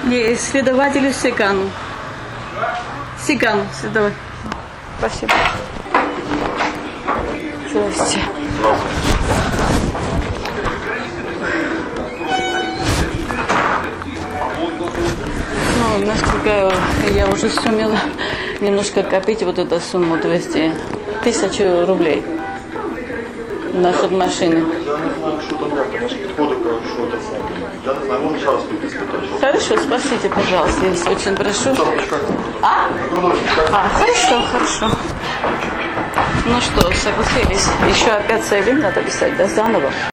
Не, следователю Сигану. Сигану, следователь. Спасибо. Здравствуйте. Ну, насколько я уже сумела немножко копить вот эту сумму 200 тысяч рублей на ход машины. Хорошо, спасите, пожалуйста, я очень прошу. Хорошо. Ну что, согласились? Еще опять заявление надо писать, да, заново?